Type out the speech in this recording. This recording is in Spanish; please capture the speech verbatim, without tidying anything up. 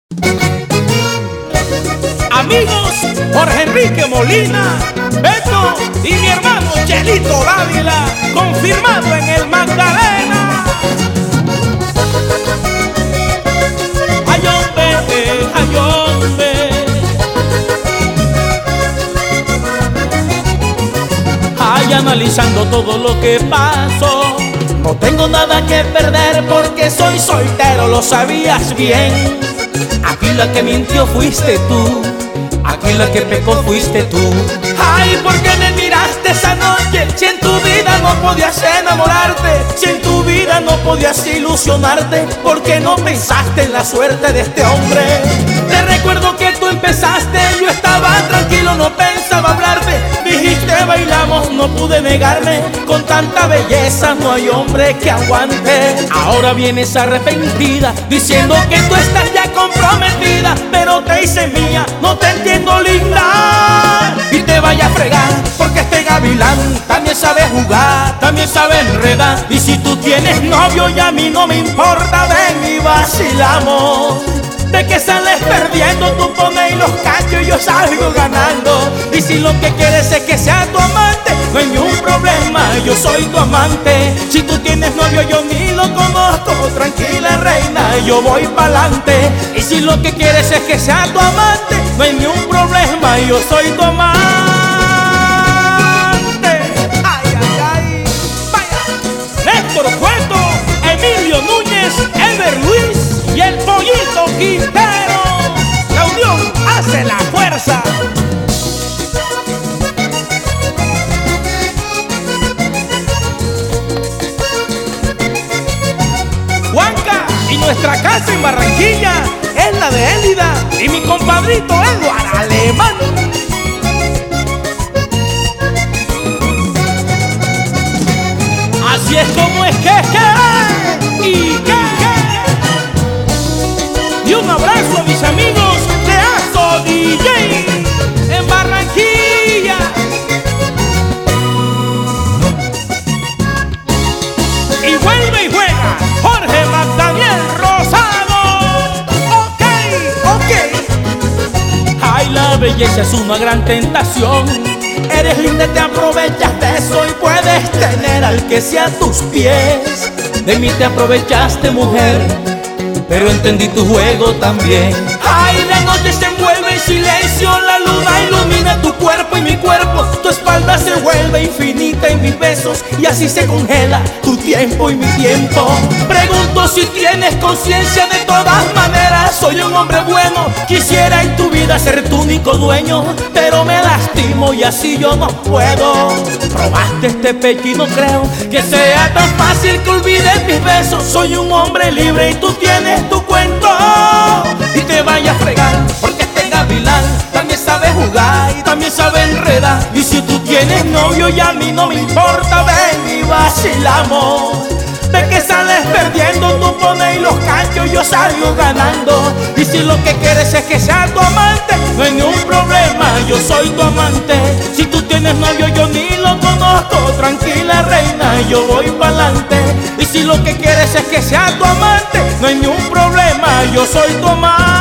Amigos, Jorge Enrique Molina, Beto y mi hermano Chelito Dávila, confirmado en el Magdalena. Ay, hombre, ay, hombre. Ay, analizando todo lo que pasó, no tengo nada que perder porque soy soltero, lo sabías bien. Aquí la que mintió fuiste tú, aquí la que pecó fuiste tú. Ay, ¿por qué me miraste esa noche? Si en tu vida no podías enamorarte, si en tu vida no podías ilusionarte, ¿por qué no pensaste en la suerte de este hombre? Te recuerdo que tú empezaste, yo estaba tranquilo, no pensaba hablarte. Dijiste bailamos, no pude negarme, con tanta belleza no hay hombre que aguante. Ahora vienes arrepentida, diciendo que tú estás ya comprometida, pero te hice mía, no te entiendo linda. Y te vaya a fregar, porque este gavilán también sabe jugar, también sabe enredar. Y si tú tienes novio y a mí no me importa, ven y vacilamos. De que sales perdiendo, tú pones los cachos y yo salgo ganando. Y si lo que quieres es que sea tu amante, no hay ningún problema, yo soy tu amante. Si tú tienes novio yo ni lo conozco, tranquila reina, yo voy pa'lante. Y si lo que quieres es que sea tu amante, no hay ningún problema, yo soy tu amante. Ay, ay, ay, vaya. Néstor Cueto, Emilio Núñez, Ever Luis y el Pollito Quintero. La unión hace la fuerza. Juanca, y nuestra casa en Barranquilla es la de Élida y mi compadrito Eduardo Alemán. Así es como es que que y que y un abrazo a mis amigos de Azo D J en Barranquilla. Y vuelve y juega Jorge Magdaniel Rosado. Ok, ok. Ay, la belleza es una gran tentación. Eres linda, te aprovechas de eso y puedes tener al que sea a tus pies. De mí te aprovechaste, mujer, pero entendí tu juego también. Ay, la noche se envuelve en silencio, la luna ilumina tu cuerpo y mi cuerpo. Tu espalda se vuelve infinita en mis besos y así se congela tu tiempo y mi tiempo. Pregunto si tienes conciencia, de todas maneras soy un hombre bueno. Quisiera en tu vida ser tu único dueño, pero me lastimo y así yo no puedo. Probaste este pecho y no creo que sea tan fácil que olvides mis besos. Soy un hombre libre y tú tienes tu cuento. Y te vaya a fregar, porque este gavilán también sabe jugar y también sabe enredar. Y si tú tienes novio y a mí no me importa, ven y vacilamos. De que sales perdiendo, tú pones los cachos y yo salgo ganando. Y si lo que quieres es que sea tu amante, no hay ningún problema, yo soy tu amante. Si tú tienes novio yo ni lo conozco, tranquila reina, yo voy pa'lante. Y si lo que quieres es que sea tu amante, no hay ningún problema, yo soy tu amante.